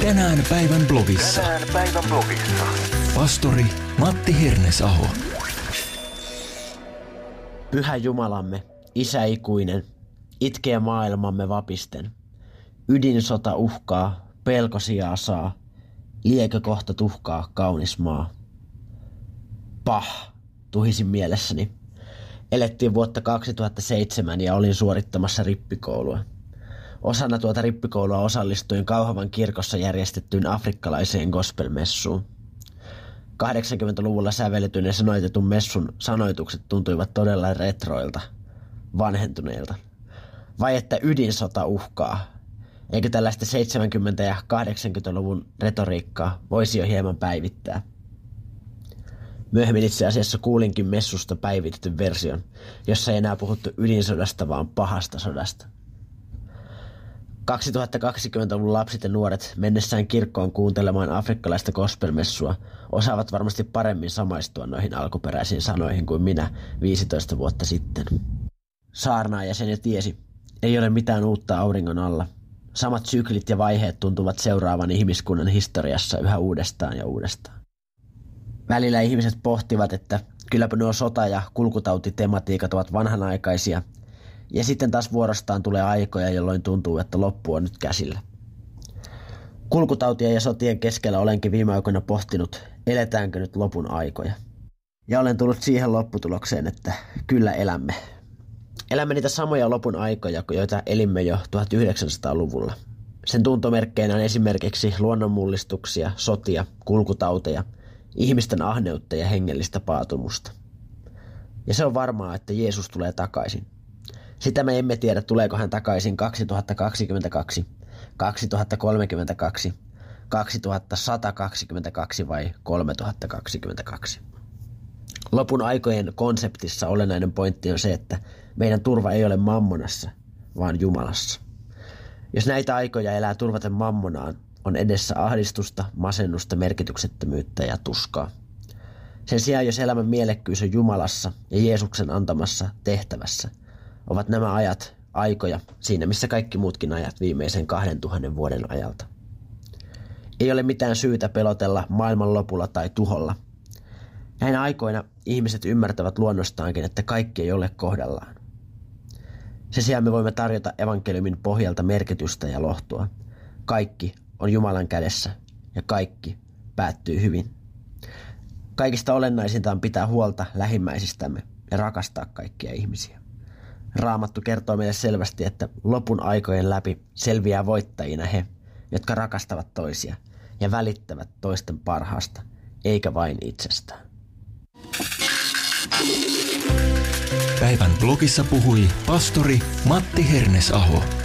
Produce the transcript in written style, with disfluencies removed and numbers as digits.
Tänään päivän blogissa. Pastori Matti Hernesaho. Pyhä Jumalamme, Isä ikuinen, itkee maailmamme vapisten. Ydinsota uhkaa, pelko sijaa saa, liekö kohta tuhkaa kaunis maa. Pah, tuhisin mielessäni. Elettiin vuotta 2007 ja olin suorittamassa rippikoulua. Osana tuota rippikoulua osallistuin Kauhavan kirkossa järjestettyyn afrikkalaiseen gospelmessuun. 80-luvulla sävelletyn ja sanoitetun messun sanoitukset tuntuivat todella retroilta, vanhentuneilta. Vai että ydinsota uhkaa? Eikö tällaista 70- ja 80-luvun retoriikkaa voisi jo hieman päivittää? Myöhemmin itse asiassa kuulinkin messusta päivitetyn version, jossa ei enää puhuttu ydinsodasta, vaan pahasta sodasta. 2020-luvun lapset ja nuoret mennessään kirkkoon kuuntelemaan afrikkalaista gospelmessua osaavat varmasti paremmin samaistua noihin alkuperäisiin sanoihin kuin minä 15 vuotta sitten. Saarnaaja sen jo tiesi, ei ole mitään uutta auringon alla. Samat syklit ja vaiheet tuntuvat seuraavan ihmiskunnan historiassa yhä uudestaan ja uudestaan. Välillä ihmiset pohtivat, että kylläpä nuo sota- ja kulkutautitematiikat ovat vanhanaikaisia, ja sitten taas vuorostaan tulee aikoja, jolloin tuntuu, että loppu on nyt käsillä. Kulkutautien ja sotien keskellä olenkin viime aikoina pohtinut, eletäänkö nyt lopun aikoja. Ja olen tullut siihen lopputulokseen, että kyllä elämme. Elämme niitä samoja lopun aikoja, joita elimme jo 1900-luvulla. Sen tuntomerkkeinä on esimerkiksi luonnonmullistuksia, sotia, kulkutauteja, ihmisten ahneutta ja hengellistä paatumusta. Ja se on varmaa, että Jeesus tulee takaisin. Sitä me emme tiedä, tuleeko hän takaisin 2022, 2032, 2122 vai 3022. Lopun aikojen konseptissa olennainen pointti on se, että meidän turva ei ole mammonassa, vaan Jumalassa. Jos näitä aikoja elää turvaten mammonaan, on edessä ahdistusta, masennusta, merkityksettömyyttä ja tuskaa. Sen sijaan, jos elämän mielekkyys on Jumalassa ja Jeesuksen antamassa tehtävässä, ovat nämä ajat aikoja siinä, missä kaikki muutkin ajat viimeisen 2000 vuoden ajalta. Ei ole mitään syytä pelotella maailman lopulla tai tuholla. Näinä aikoina ihmiset ymmärtävät luonnostaankin, että kaikki ei ole kohdallaan. Sen sijaan me voimme tarjota evankeliumin pohjalta merkitystä ja lohtua. Kaikki on Jumalan kädessä ja kaikki päättyy hyvin. Kaikista olennaisinta on pitää huolta lähimmäisistämme ja rakastaa kaikkia ihmisiä. Raamattu kertoo meille selvästi, että lopun aikojen läpi selviää voittajina he, jotka rakastavat toisia ja välittävät toisten parhaasta, eikä vain itsestään. Päivän blogissa puhui pastori Matti Hernesaho.